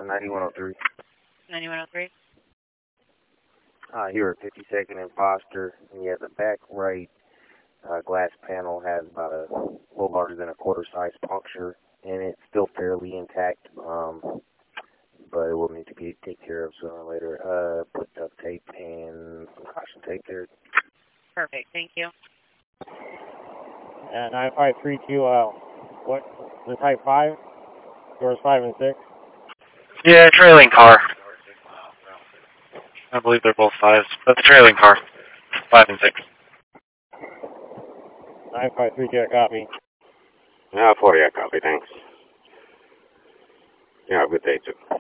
9103. 9103. Here at 52nd and Foster, and yeah, the back right glass panel has about a little larger than a quarter size puncture, and it's still fairly intact, but it will need to be taken care of sooner or later. Put duct tape and some caution tape there. Perfect, thank you. 9532, what, the type 5? Doors 5 and 6? Yeah, trailing car. I believe they're both 5s, but the trailing car, 5 and 6. 9532, I copy. 40, I copy, thanks. Yeah, good day, too.